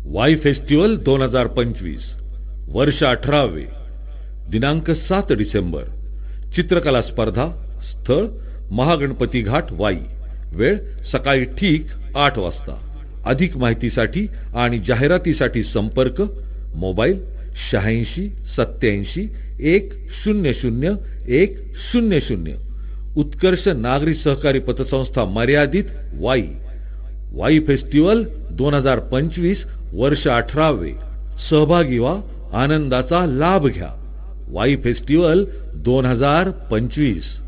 Wai festival 2025 वर्ष 18वे दिनांक 7 डिसेंबर चित्रकला स्पर्धा स्थळ महागणपती घाट वाई वेळ सकाळी ठीक 8 वाजता अधिक माहितीसाठी आणि जाहिरातीसाठी संपर्क मोबाईल 86 87 100 100 उत्कर्ष नागरी सहकारी पतसंस्था मर्यादित वाई वाई फेस्टिवल 2025 वर्ष 18वे सहभागी व्हा आनंदाचा लाभ घ्या वाई फेस्टिवल 2025